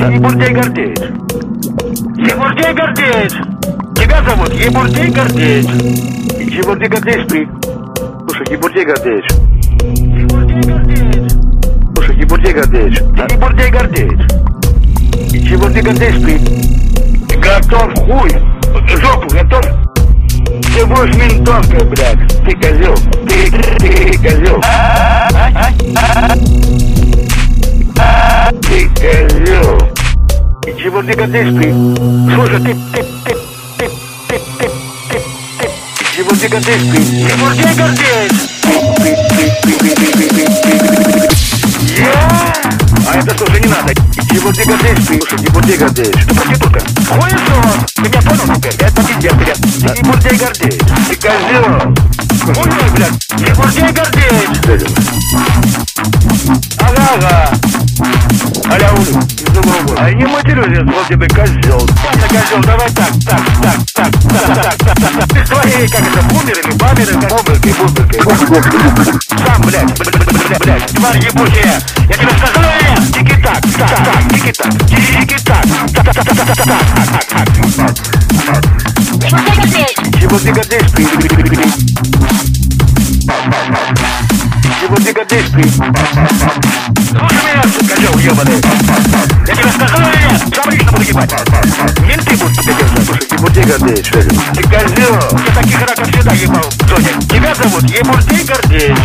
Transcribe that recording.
Ебурдей Гордеич. Ебурдей Гордеич. Тебя зовут Ебурдей Гордеич. Ебурдей Гордеич, ты. Слушай, Ебурдей Гордеич. Ебурдей Гордеич. Слушай, Ебурдей Гордеич. Ебурдей Гордеич. Ебурдей Гордеич, ты. Готов, хуй. Жопу готов. Ты будешь ментовкой, блядь. Ты козел. Ты козел. Ты козел. Чего ты Гордеич, ты? Слушай, ты. Чего ты Гордеич, ты? Ебурдей Гордеич. А это что же не надо? Ебурдей Гордеич, ты. Слушай, Ебурдей Гордеич. Ты проститутка. Хуесос. Ты меня понял теперь? Это пиздец, блядь. Ебурдей Гордеич. Ты козел. Хуй, блядь. Ебурдей Гордеич. Ага. Аля, из другого года. А не матерюсь, вот тебе козел. Ладно, козел, давай так. Ты с твоей, как это, бумерами, бамерами, как бумеркой. Сам, блядь, тварь ебучая. Я тебе скажу, тики-так, тики-так. Чего ты Гордеич, ты? Чего ты Гордеич, ты? Слушай меня, козел ебаный. Я тебе скажу, сам лично буду ебать. Менты будут тебя держать. Слушай, Ебурдей Гордеич, ты козел. Я таких раков всегда ебал в зоне. Тебя зовут Ебурдей Гордеич.